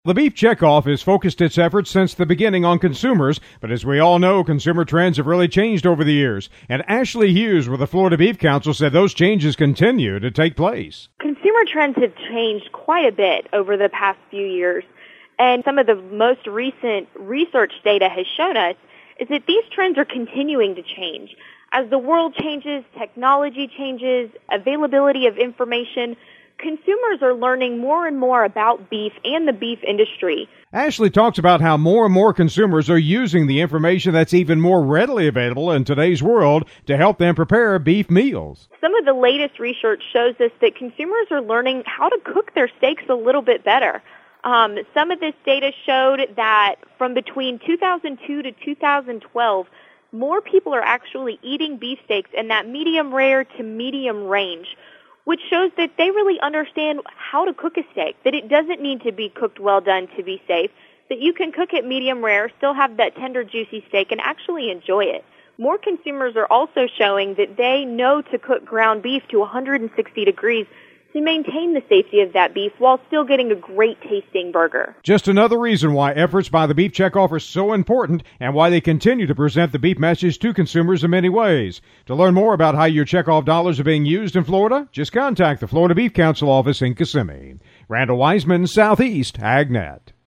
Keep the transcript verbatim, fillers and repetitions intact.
The Beef Checkoff has focused its efforts since the beginning on consumers, but as we all know, consumer trends have really changed over the years. And Ashley Hughes with the Florida Beef Council said those changes continue to take place. Consumer trends have changed quite a bit over the past few years, and some of the most recent research data has shown us is that these trends are continuing to change. As the world changes, technology changes, availability of information, consumers are learning more and more about beef and the beef industry. Ashley talks about how more and more consumers are using the information that's even more readily available in today's world to help them prepare beef meals. Some of the latest research shows us that consumers are learning how to cook their steaks a little bit better. Um, some of this data showed that from between two thousand two to two thousand twelve, more people are actually eating beef steaks in that medium rare to medium range, which shows that they really understand how to cook a steak, that it doesn't need to be cooked well done to be safe, that you can cook it medium rare, still have that tender, juicy steak, and actually enjoy it. More consumers are also showing that they know to cook ground beef to one hundred sixty degrees to maintain the safety of that beef while still getting a great tasting burger. Just another reason why efforts by the Beef Checkoff are so important and why they continue to present the beef message to consumers in many ways. To learn more about how your checkoff dollars are being used in Florida, just contact the Florida Beef Council office in Kissimmee. Randall Wiseman, Southeast AgNet.